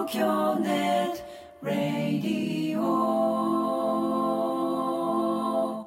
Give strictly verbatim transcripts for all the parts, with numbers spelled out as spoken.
東京ネットラディオ。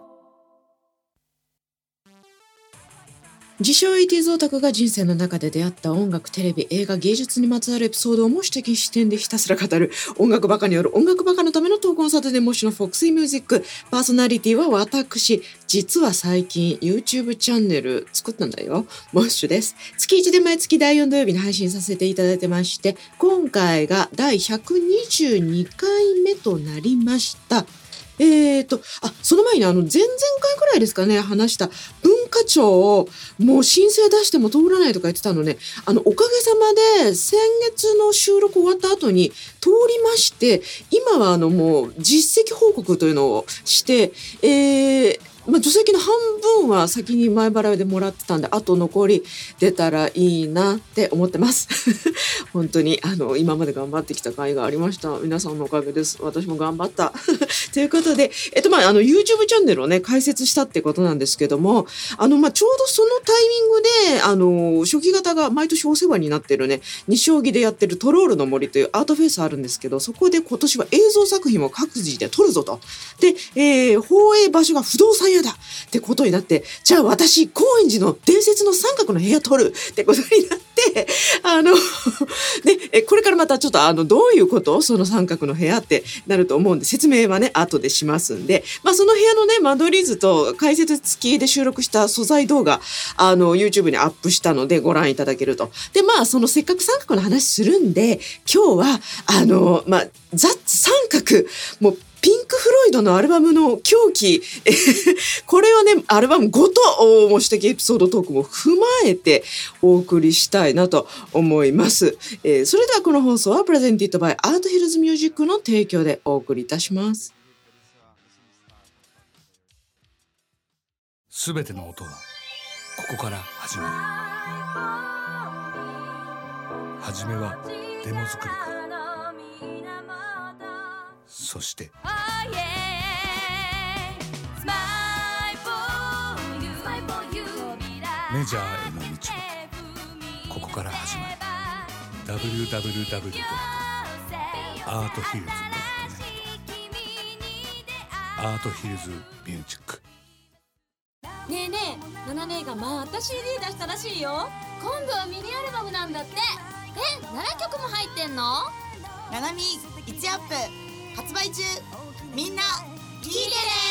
自称 エイティーズ オタクが人生の中で出会った音楽、テレビ、映画、芸術にまつわるエピソードを模試的視点でひたすら語る音楽バカによる音楽バカのためのトークンサタデー模試のフォックスイミュージック。パーソナリティは私。実は最近 YouTube チャンネル作ったんだよ。モッシュです。月いちで毎月だいよん土曜日に配信させていただいてまして、今回がだいひゃくにじゅうにかいめとなりました。えーと、あ、その前にあの、前々回くらいですかね、話した文化庁をもう申請出しても通らないとか言ってたのね、あの、おかげさまで先月の収録終わった後に通りまして、今はあの、もう実績報告というのをして、えー、まあ、助成金の半分は先に前払いでもらってたんで、あと残り出たらいいなって思ってます。本当に、あの、今まで頑張ってきた甲斐がありました。皆さんのおかげです。私も頑張った。ということで、えっと、まあ、あの、YouTube チャンネルをね、開設したってことなんですけども、あの、まあ、ちょうどそのタイミングで、あの、初期型が毎年お世話になってるね、西荻でやってるトロールの森というアートフェスあるんですけど、そこで今年は映像作品も各自で撮るぞと。で、えー、放映場所が不動産屋だってことになって、じゃあ私、高円寺の伝説の三角の部屋撮るってことになって、あの、で、これからまたちょっとあの、どういうことその三角の部屋ってなると思うんで、説明はね、後でしますんで、まあその部屋のね、間取り図と解説付きで収録した素材動画、あの、YouTube にアップしたのでご覧いただけると。で、まあそのせっかく三角の話するんで、今日は、あの、まあ、ザ・三角、もう、ピンク・フロイドのアルバムの狂気、これをね、アルバムごと模試的エピソードトークも踏まえてお送りしたいなと思います。えー、それではこの放送はプレゼンティッドバイアートヒルズミュージックの提供でお送りいたします。 すべての音はここから始まる。はじめはデモ作りから、そしてメジャーへの道もここから始まる。 ダブリューダブリューダブリュー ドットアートヒルズ ドットネット アートヒルズミュージック。 ねえねえ、ナナ姉がまた シーディー 出したらしいよ。今度はミニアルバムなんだって。え、ななきょくも入ってんの？ ナナミいちアップ発売中。みんな聞いてね。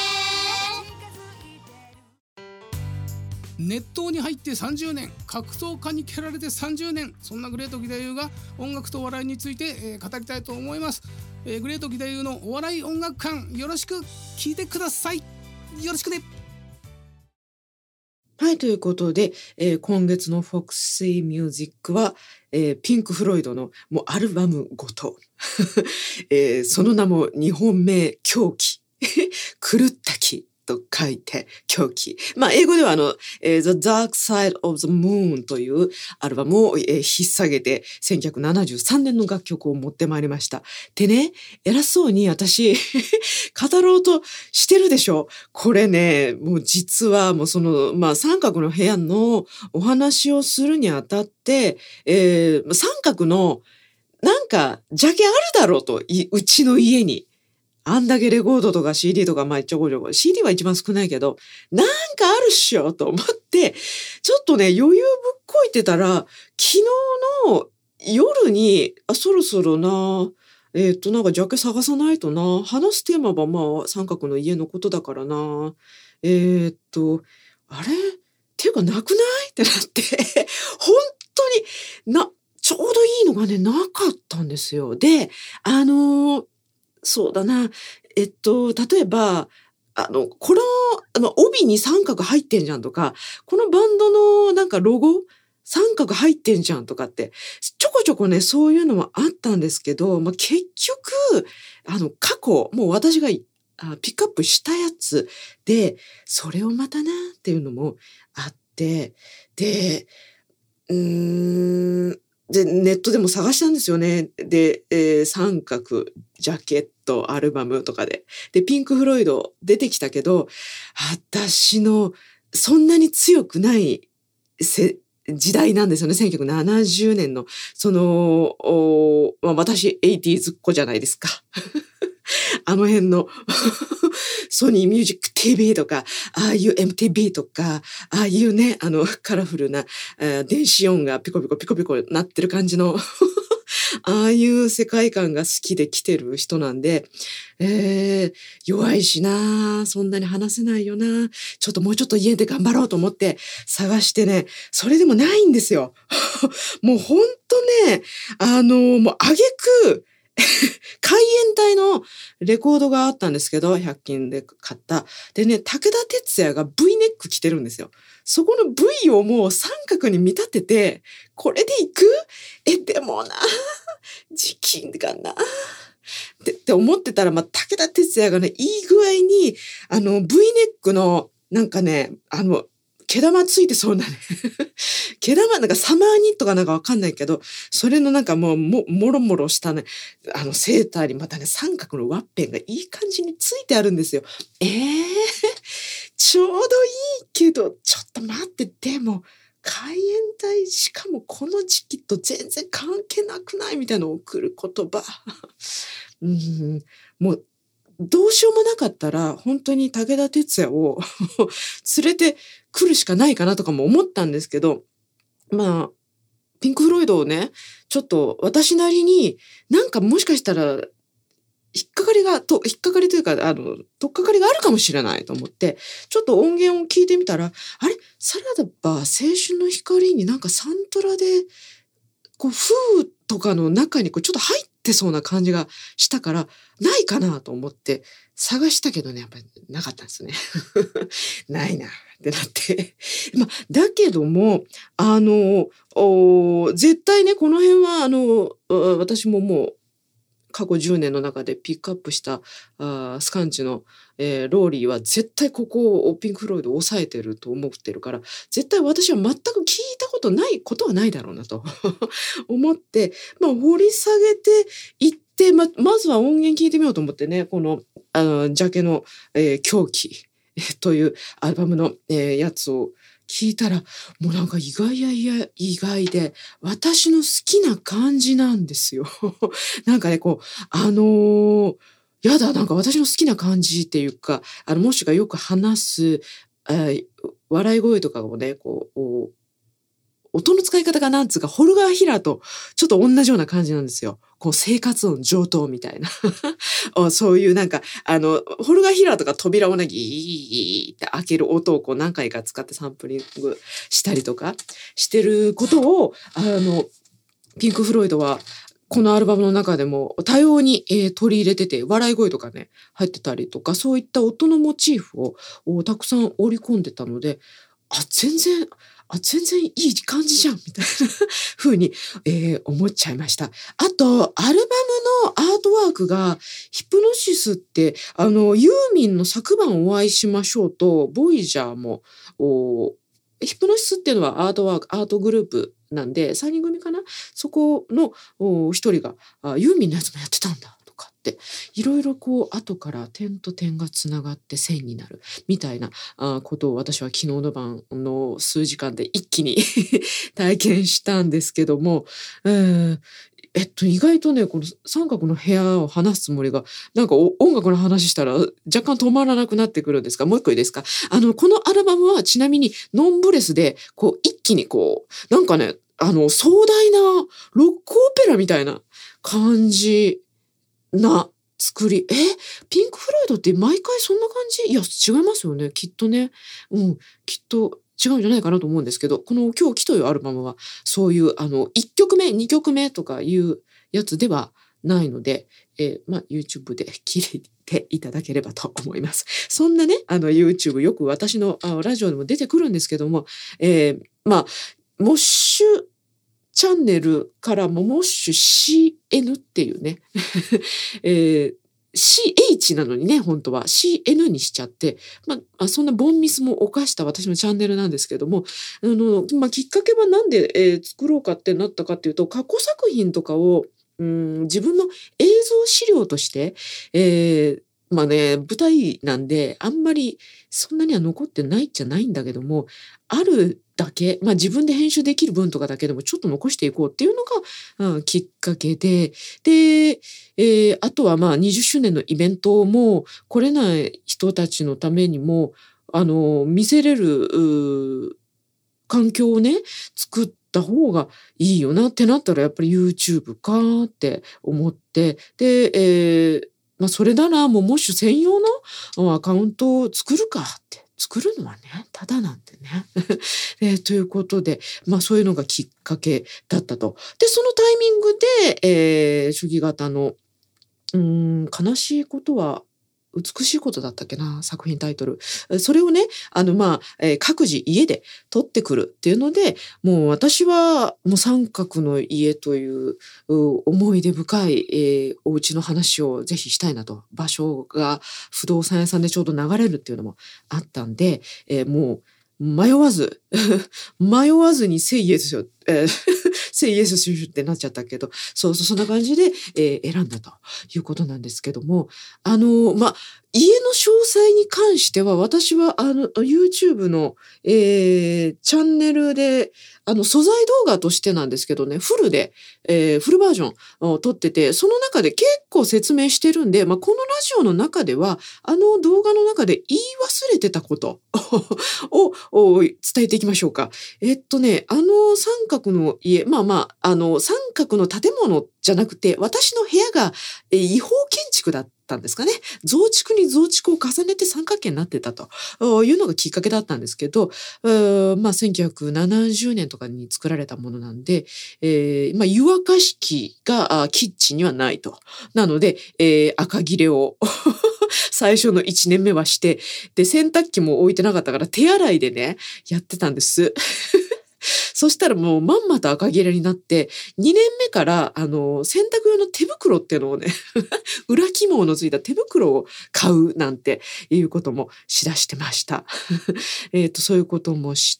熱湯に入ってさんじゅうねん、格闘家に蹴られてさんじゅうねん、そんなグレート義太夫が音楽とお笑いについて、えー、語りたいと思います。えー、グレート義太夫のお笑い音楽館、よろしく聞いてください。よろしくね。 はい、ということで、えー、今月のフォックスイミュージックは、えー、ピンク・フロイドのもうアルバムごと、えー、その名もにほんめ狂気狂った気と書いて狂気。まあ英語ではあの、えー、The Dark Side of the Moon というアルバムを、えー、引っ提げてせんきゅうひゃくななじゅうさんねんの楽曲を持ってまいりました。でね、偉そうに私語ろうとしてるでしょ。これね、もう実はもうその、まあ三角の部屋のお話をするにあたって、えー、三角のなんかジャケあるだろうと、うちの家に。あんだけレコードとか シーディー とか、まあちょこちょこ、シーディー は一番少ないけど、なんかあるっしょと思って、ちょっとね、余裕ぶっこいてたら、昨日の夜に、あ、そろそろな、えっと、なんかジャケ探さないとな、話すテーマはまあ三角の家のことだからな、えっと、あれっていうかなくないってなって、本当にな、ちょうどいいのがね、なかったんですよ。で、あのー、そうだな。えっと、例えば、あの、この、あの、帯に三角入ってんじゃんとか、このバンドのなんかロゴ、三角入ってんじゃんとかって、ちょこちょこね、そういうのもあったんですけど、まあ、結局、あの、過去、もう私があピックアップしたやつで、それをまたなっていうのもあって、で、うーん、で、ネットでも探したんですよね。で、えー、三角、ジャケット、アルバムとかで。で、ピンク・フロイド出てきたけど、私のそんなに強くないせ時代なんですよね。せんきゅうひゃくななじゅうねんの、その、まあ、私、エイティーズっ子じゃないですか。あの辺のソニーミュージック ティーブイ とか、ああいう エムティーブイ とか、ああいうね、あの、カラフルな、電子音がピコピコピコピコなってる感じの、ああいう世界観が好きで来てる人なんで、えー、弱いしな、そんなに話せないよな。ちょっともうちょっと家で頑張ろうと思って探してね、それでもないんですよ。もうほんとね、あの、もうあげく、海援隊のレコードがあったんですけど、ひゃく均で買った。でね、武田鉄矢が V ネック着てるんですよ。そこの V をもう三角に見立てて、これでいく？え、でもな、時期がな。ってって思ってたら、まあ、武田鉄矢がね、いい具合に、あの、V ネックの、なんかね、あの、毛玉ついてそうなね。毛玉なんかサマーニットかなんかわかんないけど、それのなんかもうも、もろもろしたね、あのセーターにまたね、三角のワッペンがいい感じについてあるんですよ。ええー、ちょうどいいけど、ちょっと待って、でも、海援隊、しかもこの時期と全然関係なくないみたいなのを送る言葉。うん、もう、どうしようもなかったら、本当に武田鉄矢を連れて来るしかないかなとかも思ったんですけど、まあ、ピンク・フロイドをね、ちょっと私なりに、なんかもしかしたら、引っかかりが、と、引っかかりというか、あの、とっかかりがあるかもしれないと思って、ちょっと音源を聞いてみたら、あれ、さらば青春の光になんかサントラで、こう、風とかの中にこうちょっと入ってそうな感じがしたから、ないかなと思って探したけどね、やっぱりなかったんですね。ないなってなって。まあ、だけども、あの、絶対ね、この辺は、あの、私ももう、過去じゅうねんの中でピックアップしたあスカンチの、えー、ローリーは絶対ここをピンク・フロイドを抑えてると思ってるから、絶対私は全く聞いたことないことはないだろうなと思って、まあ、掘り下げていって、ま、まずは音源聞いてみようと思ってね、この、あのジャケの、えー、狂気というアルバムの、えー、やつを聞いたら、もうなんか意外やいや意外で、私の好きな感じなんですよ。なんかね、こう、あのー、やだ、なんか私の好きな感じっていうか、あの、もしがよく話す、えー、笑い声とかもね、こう、音の使い方がなんつうか、ホルガー・ヒラーとちょっと同じような感じなんですよ。こう、生活音上等みたいな。そういうなんか、あの、ホルガー・ヒラーとか扉をね、ギーって開ける音をこう何回か使ってサンプリングしたりとかしてることを、あの、ピンク・フロイドは、このアルバムの中でも多様に、えー、取り入れてて、笑い声とかね、入ってたりとか、そういった音のモチーフをたくさん織り込んでたので、あ、全然、あ、全然いい感じじゃんみたいな風に、えー、思っちゃいました。あと、アルバムのアートワークが、ヒプノシスって、あの、ユーミンの昨晩お会いしましょうと、ボイジャーも、ヒプノシスっていうのはアートワーク、アートグループなんで、さんにん組かな？そこの一人が、あ、ユーミンのやつもやってたんだ。いろいろこう後から点と点がつながって線になるみたいなことを私は昨日の晩の数時間で一気に体験したんですけども、えー、えっと意外とねこの三角の部屋を話すつもりがなんか音楽の話したら若干止まらなくなってくるんですが、もう一個いいですか？あのこのアルバムはちなみにノンブレスでこう一気にこうなんかねあの壮大なロックオペラみたいな感じな作り。えピンク・フロイドって毎回そんな感じ？いや違いますよねきっとね。うんきっと違うんじゃないかなと思うんですけど、この狂気というアルバムはそういうあのいっきょくめにきょくめとかいうやつではないので、えー、まあ YouTube で聞いていただければと思います。そんなねあの YouTube よく私のあラジオでも出てくるんですけども、えー、まあモッシュチャンネルからもモッシュ シーエヌ っていうね、えー、シーエイチ なのにね、本当は シーエヌ にしちゃって、まあ、そんなボンミスも犯した私のチャンネルなんですけども、あの、まあ、きっかけはなんで、えー、作ろうかってなったかっていうと、過去作品とかを、うん、自分の映像資料として、えーまあね、舞台なんであんまりそんなには残ってないじゃないんだけども、あるだけ、まあ自分で編集できる分とかだけでもちょっと残していこうっていうのが、うん、きっかけで、で、えー、あとはまあにじゅっしゅうねんのイベントも来れない人たちのためにも、あの、見せれる環境をね、作った方がいいよなってなったらやっぱり YouTube かって思って、で、えーまあ、それならもうモッシュ専用のアカウントを作るかって作るのはねただなんてね、えー、ということで、まあ、そういうのがきっかけだったと。でそのタイミングで、えー、主義型のうーん悲しいことは美しいことだったっけな、作品タイトル。それをね、あの、まあ、えー、各自家で撮ってくるっていうので、もう私はもう三角の家という思い出深い、えー、お家の話をぜひしたいなと。場所が不動産屋さんでちょうど流れるっていうのもあったんで、えー、もう迷わず、迷わずにセイイエスよ。えーセイイエスってなっちゃったけど、そうそう、そんな感じで、えー、選んだということなんですけども、あの、まあ、家の詳細に関しては、私は、あの、YouTube の、えー、チャンネルで、あの、素材動画としてなんですけどね、フルで、えー、フルバージョンを撮ってて、その中で結構説明してるんで、まあ、このラジオの中では、あの動画の中で言い忘れてたことを、を伝えていきましょうか。えっとね、あの三角の家、まあまあ、あの三角の建物じゃなくて、私の部屋が、えー、違法建築だったんですかね。増築に増築を重ねて三角形になってたというのがきっかけだったんですけど、まあせんきゅうひゃくななじゅうねんとかに作られたものなんで、えー、まあ湯沸かし器がキッチンにはないと。なので、えー、赤切れを最初のいちねんめはして、で、洗濯機も置いてなかったから手洗いでね、やってたんです。そしたらもうまんまと赤切れになって、にねんめから、あの、洗濯用の手袋っていうのをね、裏起毛のついた手袋を買うなんていうこともしだしてました。えっと、そういうこともして、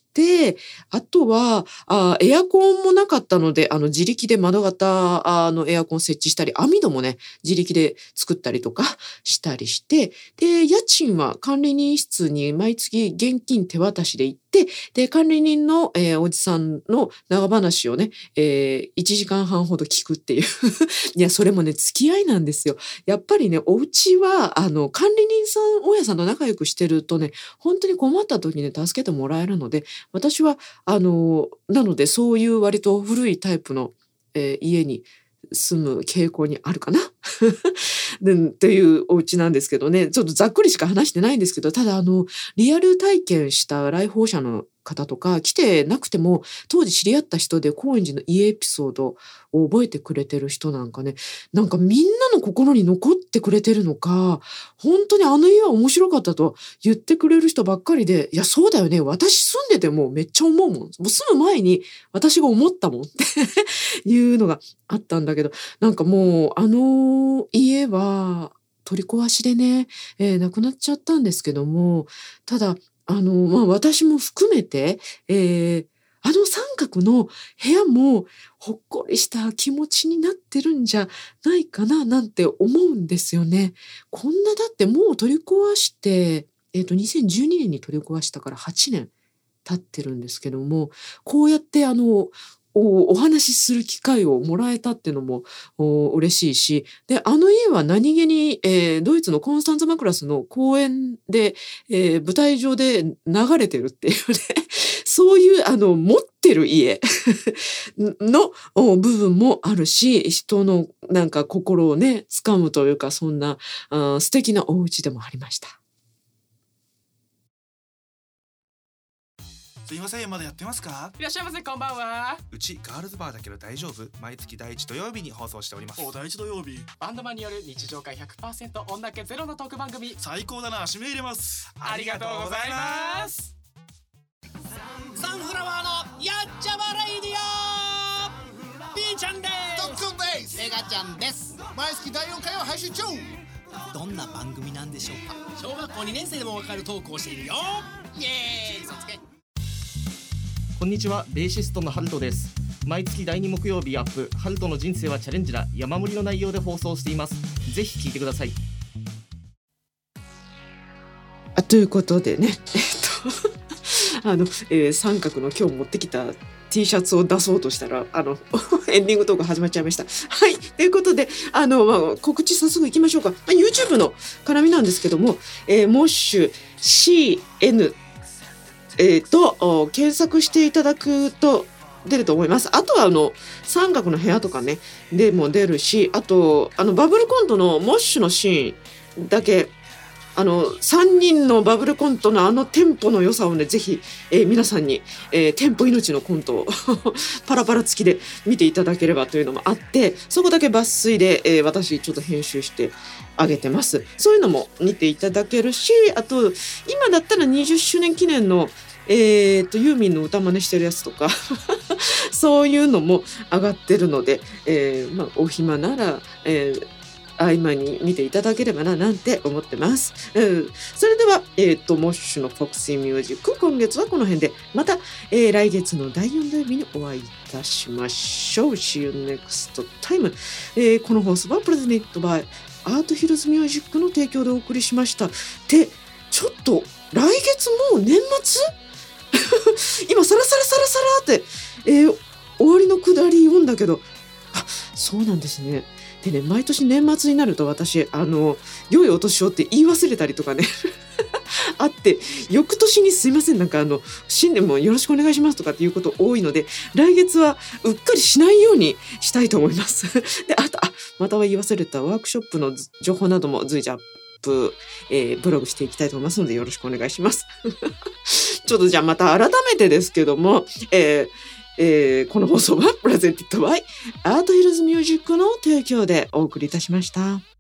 あとは、あエアコンもなかったので、あの、自力で窓型のエアコン設置したり、網戸もね、自力で作ったりとかしたりして、で、家賃は管理人室に毎月現金手渡しで行って、で、管理人の、えー、おじさんの長話をね、えー、いちじかんはんほど聞くっていう。いや、それもね、付き合いなんですよ。やっぱりね、お家は、あの、管理人さん、大家さんと仲良くしてるとね、本当に困った時に助けてもらえるので、私は、あの、なので、そういう割と古いタイプの、えー、家に住む傾向にあるかなっていうお家なんですけどね、ちょっとざっくりしか話してないんですけど、ただあのリアル体験した来訪者の方とか来てなくても当時知り合った人で高円寺の家エピソードを覚えてくれてる人なんかね、なんかみんなの心に残ってくれてるのか、本当にあの家は面白かったと言ってくれる人ばっかりで、いやそうだよね、私住んでてもめっちゃ思うもん、もう住む前に私が思ったもんっていうのがあったんだけど、なんかもうあの家は取り壊しでね、えー、亡くなっちゃったんですけども、ただあの、まあ、私も含めて、えー、あの三角の部屋もほっこりした気持ちになってるんじゃないかななんて思うんですよね。こんなだってもう取り壊して、えっと、にせんじゅうにねんに取り壊したからはちねん経ってるんですけども、こうやってあの、お, お話しする機会をもらえたっていうのも嬉しいし、で、あの家は何気に、えー、ドイツのコンスタンツマクラスの公園で、えー、舞台上で流れてるっていうね、そういうあの持ってる家の部分もあるし、人のなんか心をね、掴むというか、そんなあ素敵なお家でもありました。 すいません、まだやってますか？ いらっしゃいませ、こんばんは。 うちガールズバーだけど大丈夫？毎月第一土曜日に放送しております。 お、第一土曜日。バンドマンによる日常会 ひゃくパーセント 女気ゼロのトーク番組。 最高だな、指名入れます。 ありがとうございます。サンフラワーのやっちゃわレイディオ。ピーちゃんです。 トックンです。 メガちゃんです。 毎月だいよんかいを配信中。 どんな番組なんでしょうか？ 小学校にねん生でもわかるトークをしているよ。イエーイ、嘘つけ。 こんにちは、ベーシストのハルトです。毎月だいに木曜日アップ、ハルトの人生はチャレンジだ、山盛りの内容で放送しています。ぜひ聞いてください。 あということでね、えっとあの、えー、三角の今日持ってきた T シャツを出そうとしたらあのエンディングトーク始まっちゃいました。はい、ということであの、まあ、告知早速いきましょうか。まあ、YouTube の絡みなんですけども、えー、モッシュ シーエヌ、えー、と検索していただくと出ると思います。あとはあの三角の部屋とかねでも出るし、あとあのバブルコントのモッシュのシーンだけあのさんにんのバブルコントのあのテンポの良さをねぜひ、えー、皆さんに、えー、テンポ命のコントをパラパラ付きで見ていただければというのもあって、そこだけ抜粋で、えー、私ちょっと編集してあげてます。そういうのも見ていただけるし、あと今だったらにじゅっしゅうねん記念のえー、とユーミンの歌真似してるやつとかそういうのも上がってるので、えーまあ、お暇なら、えー合間に見ていただければななんて思ってます。うん、それでは、えー、とモッシュのフォクシーミュージック、今月はこの辺で、また、えー、来月のだいよん土曜日にお会いいたしましょう。 See you next time、えー、この放送はプレゼントバイアートヒルズミュージックの提供でお送りしました。でちょっと来月もう年末今サラサラサラサラって、えー、終わりのくだり読んだけど、あ、そうなんですね。でね、毎年年末になると私あの良いお年をって言い忘れたりとかねあって、翌年にすいませんなんかあの新年もよろしくお願いしますとかっていうこと多いので、来月はうっかりしないようにしたいと思いますで、あとあまたは言い忘れたワークショップの情報なども随時アップ、えー、ブログしていきたいと思いますのでよろしくお願いしますちょっとじゃあまた改めてですけども、えーえー、この放送はプレゼンティッドバイアートヒルズミュージックの提供でお送りいたしました。